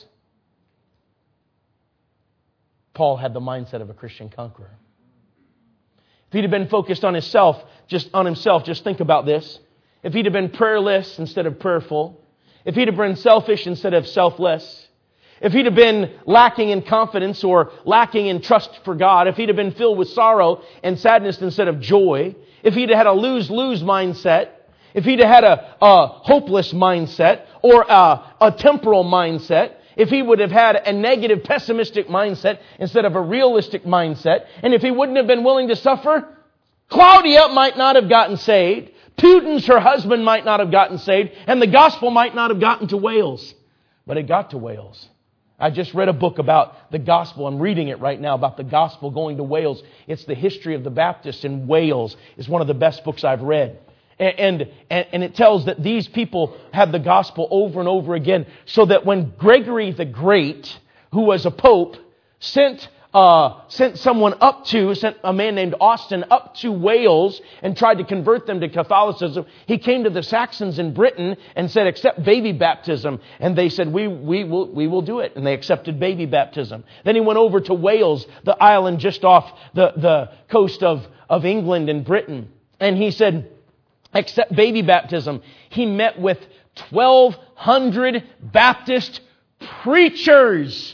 Paul had the mindset of a Christian conqueror. If he'd have been focused on himself, just on himself, just think about this. If he'd have been prayerless instead of prayerful, if he'd have been selfish instead of selfless, if he'd have been lacking in confidence or lacking in trust for God, if he'd have been filled with sorrow and sadness instead of joy, if he'd have had a lose-lose mindset, if he'd have had a, a hopeless mindset or a, a temporal mindset, if he would have had a negative, pessimistic mindset instead of a realistic mindset, and if he wouldn't have been willing to suffer, Claudia might not have gotten saved, Pudens, her husband, might not have gotten saved, and the gospel might not have gotten to Wales. But it got to Wales. I just read a book about the gospel. I'm reading it right now about the gospel going to Wales. It's the history of the Baptists in Wales. It's one of the best books I've read. And, and, and it tells that these people had the gospel over and over again, so that when Gregory the Great, who was a pope, sent uh, sent someone up to, sent a man named Austin up to Wales and tried to convert them to Catholicism, he came to the Saxons in Britain and said, accept baby baptism. And they said, we, we, will, we will do it. And they accepted baby baptism. Then he went over to Wales, the island just off the, the coast of, of England and Britain. And he said, accept baby baptism. He met with twelve hundred Baptist preachers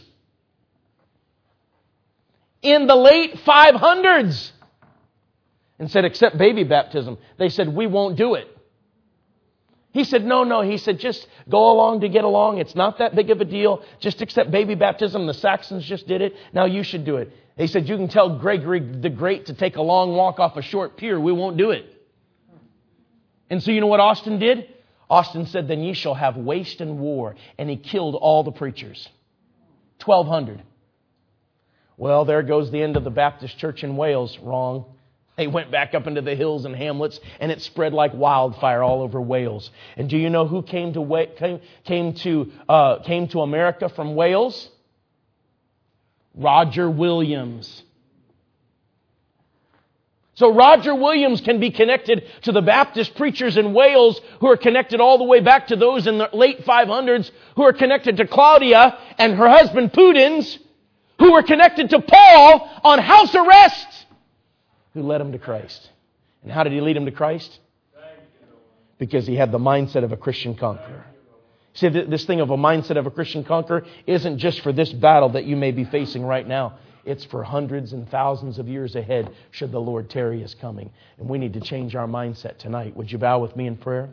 in the late five hundreds and said, accept baby baptism. They said, we won't do it. He said, no, no. He said, just go along to get along. It's not that big of a deal. Just accept baby baptism. The Saxons just did it. Now you should do it. They said, you can tell Gregory the Great to take a long walk off a short pier. We won't do it. And so you know what Austin did? Austin said, then ye shall have waste and war. And he killed all the preachers. twelve hundred. Well, there goes the end of the Baptist church in Wales. Wrong. They went back up into the hills and hamlets, and it spread like wildfire all over Wales. And do you know who came to Wa- came, came to uh, came to America from Wales? Roger Williams. So Roger Williams can be connected to the Baptist preachers in Wales, who are connected all the way back to those in the late five hundreds, who are connected to Claudia and her husband Pudens, who were connected to Paul on house arrest, who led him to Christ. And how did he lead him to Christ? Because he had the mindset of a Christian conqueror. See, this thing of a mindset of a Christian conqueror isn't just for this battle that you may be facing right now. It's for hundreds and thousands of years ahead, should the Lord tarry his coming. And we need to change our mindset tonight. Would you bow with me in prayer?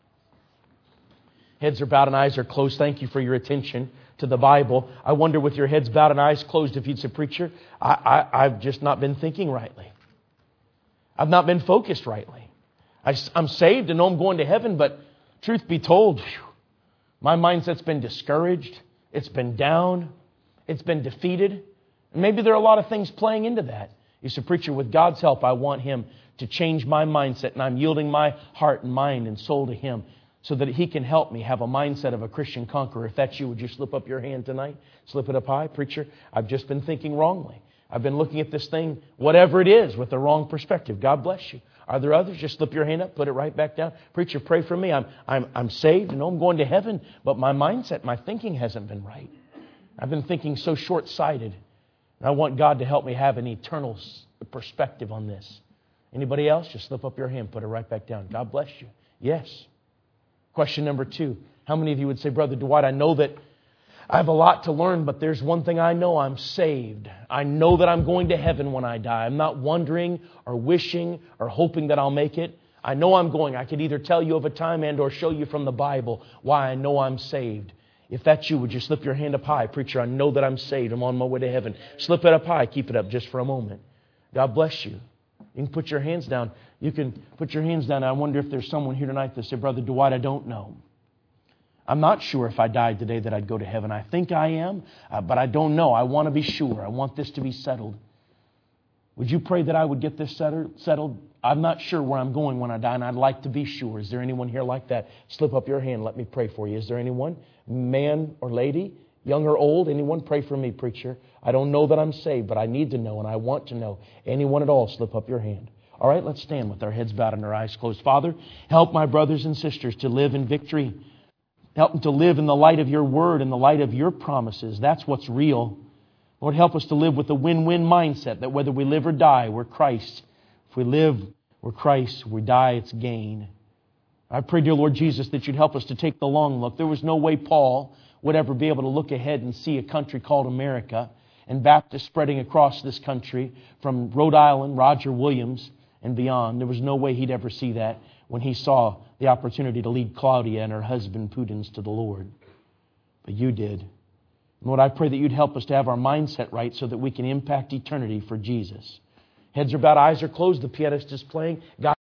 Heads are bowed and eyes are closed. Thank you for your attention to the Bible. I wonder, with your heads bowed and eyes closed, if you'd say, preacher, I, I, I've just not been thinking rightly. I've not been focused rightly. I, I'm saved and know I'm going to heaven, but truth be told, whew, my mindset's been discouraged. It's been down. It's been defeated. And maybe there are a lot of things playing into that. You say, preacher, with God's help, I want Him to change my mindset, and I'm yielding my heart and mind and soul to Him so that He can help me have a mindset of a Christian conqueror. If that's you, would you slip up your hand tonight? Slip it up high. Preacher, I've just been thinking wrongly. I've been looking at this thing, whatever it is, with the wrong perspective. God bless you. Are there others? Just slip your hand up, put it right back down. Preacher, pray for me. I'm, I'm, I'm saved and know I'm going to heaven, but my mindset, my thinking hasn't been right. I've been thinking so short-sighted. And I want God to help me have an eternal perspective on this. Anybody else? Just slip up your hand, put it right back down. God bless you. Yes. Question number two. How many of you would say, Brother Dwight, I know that I have a lot to learn, but there's one thing I know. I'm saved. I know that I'm going to heaven when I die. I'm not wondering or wishing or hoping that I'll make it. I know I'm going. I could either tell you of a time and or show you from the Bible why I know I'm saved. If that's you, would you slip your hand up high? Preacher, I know that I'm saved. I'm on my way to heaven. Slip it up high. Keep it up just for a moment. God bless you. You can put your hands down. You can put your hands down. I wonder if there's someone here tonight that said, Brother Dwight, I don't know. I'm not sure if I died today that I'd go to heaven. I think I am, uh, but I don't know. I want to be sure. I want this to be settled. Would you pray that I would get this settled? I'm not sure where I'm going when I die, and I'd like to be sure. Is there anyone here like that? Slip up your hand. Let me pray for you. Is there anyone? Man or lady, Young or old, anyone? Pray for me, preacher. I don't know that I'm saved, but I need to know and I want to know. Anyone at all, slip up your hand. All right, let's stand with our heads bowed and our eyes closed. Father, help my brothers and sisters to live in victory. Help them to live in the light of your word and the light of your promises. That's what's real. Lord, help us to live with a win-win mindset that whether we live or die, we're Christ. If we live, we're Christ. If we die, it's gain. I pray, dear Lord Jesus, that you'd help us to take the long look. There was no way Paul would ever be able to look ahead and see a country called America and Baptists spreading across this country from Rhode Island, Roger Williams, and beyond. There was no way he'd ever see that when he saw the opportunity to lead Claudia and her husband Pudens to the Lord. But you did. Lord, I pray that you'd help us to have our mindset right so that we can impact eternity for Jesus. Heads are bowed, eyes are closed, the pianist is playing. God